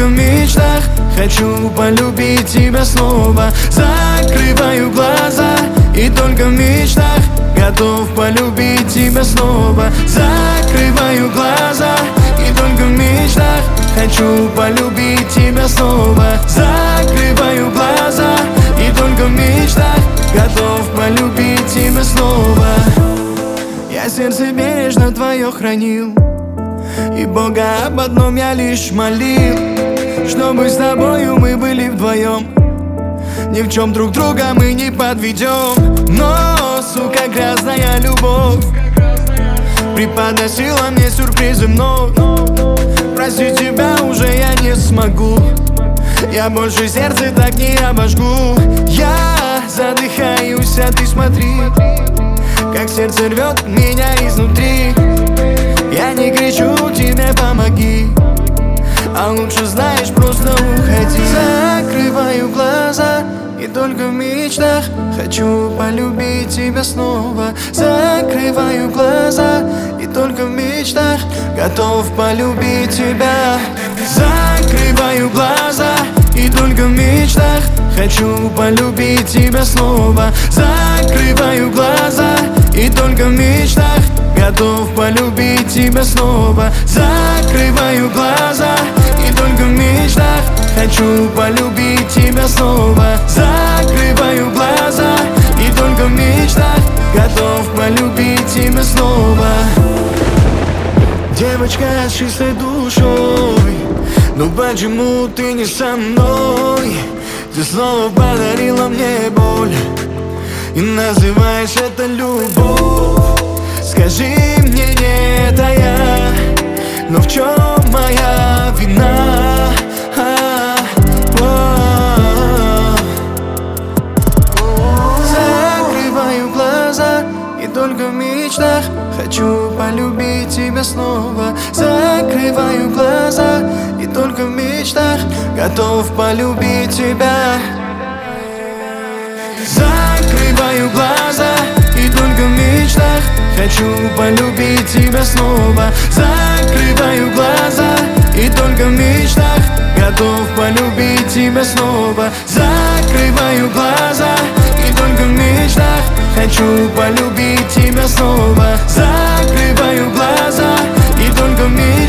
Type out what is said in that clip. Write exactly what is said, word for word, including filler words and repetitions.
только в мечтах хочу полюбить тебя снова. Закрываю глаза и только в мечтах готов полюбить тебя снова. Закрываю глаза и только в мечтах хочу полюбить тебя снова. Закрываю глаза и только в мечтах готов полюбить тебя снова. Я сердце бережно твое хранил, и Бога об одном я лишь молил, чтобы с тобою мы были вдвоем, ни в чем друг друга мы не подведем. Но, сука, грязная любовь преподносила мне сюрпризы вновь. Простить тебя уже я не смогу, я больше сердце так не обожгу. Я задыхаюсь, а ты смотри, как сердце рвет меня изнутри. Я не кричу тебе помоги, а лучше знаешь, просто уходи. Закрываю глаза и только в мечтах хочу полюбить тебя снова. Закрываю глаза и только в мечтах готов полюбить тебя. Закрываю глаза и только в мечтах хочу полюбить тебя снова. Закрываю глаза и только в мечтах готов полюбить тебя снова. Закрываю глаза и только в мечтах хочу полюбить тебя снова. Закрываю глаза и только в мечтах готов полюбить тебя снова. Девочка с чистой душой, ну почему ты не со мной? Ты снова подарила мне боль и называешь это любовь. Скажи мне, не это я, но в чем моя вина? Закрываю глаза и только в мечтах хочу полюбить тебя снова. Закрываю глаза и только в мечтах готов полюбить тебя. Закрываю глаза и только в мечтах хочу полюбить тебя снова. Закрываю глаза и только в мечтах готов полюбить тебя снова. Закрываю глаза и только в мечтах хочу полюбить тебя снова. Закрываю глаза и только в мечтах